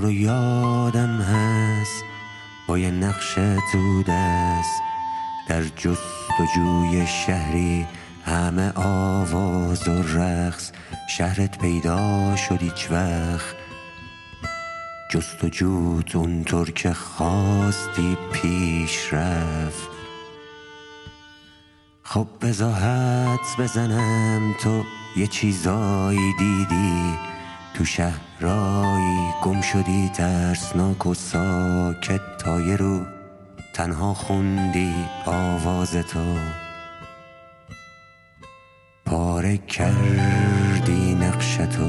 رو یادم هست با یه نقش تو دست در جستجوی شهری، همه آواز و رقص. شهرت پیدا شد هیچ وقت، جستجوت اونطور که خواستی پیش رفت. خب بذار حدس بزنم تو یه چیزایی دیدی، تو شهرایی گم شدی ترسناک و ساکت، تا یه رو تنها خوندی آواز تو، پاره کردی نقشتو.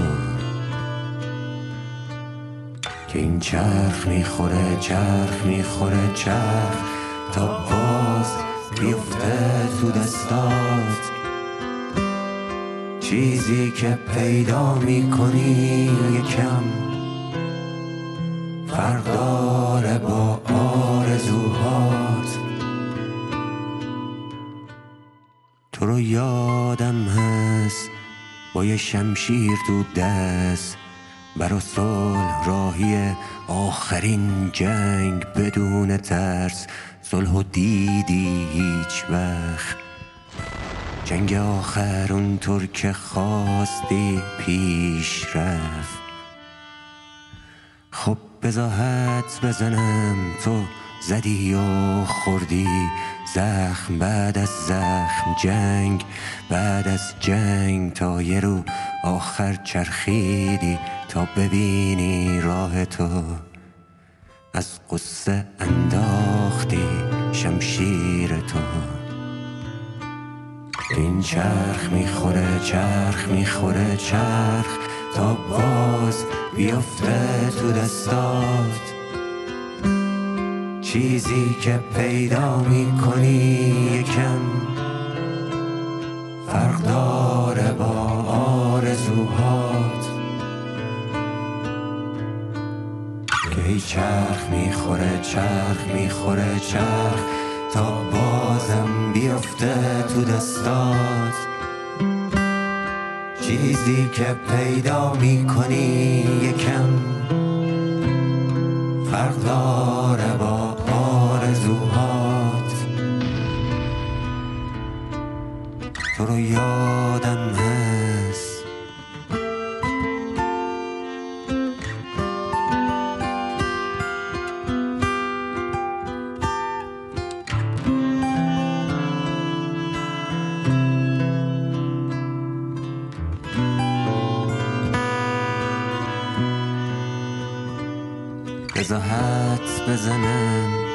که این چرخ میخوره چرخ میخوره چرخ، تا باز بیفته تو دستات. چیزی که پیدا میکنی یکم فرق داره با آرزوهات. تو رو یادم هست با یه شمشیر تو دست، برا صلح راهی آخرین جنگ بدون ترس. صلحو دیدی هیچ وقت، جنگ آخر اونطور که خواستی پیش رفت. خب بذار حدس بزنم تو زدی و خوردی زخم بعد از زخم، جنگ بعد از جنگ، تا یه رو آخر چرخیدی تا ببینی راه تو. از قصه انداختی شمشیر تو. این چرخ میخوره چرخ میخوره چرخ، تا باز بیفته تو دستات. چیزی که پیدا میکنی یکم فرق داره با آرزوهات. که ای چرخ میخوره چرخ میخوره چرخ، تا بازم بیفته تو دستات. چیزی که پیدا میکنی یکم فرق داره با آرزوهات. تو رو یادم هست بذار حدس بزنم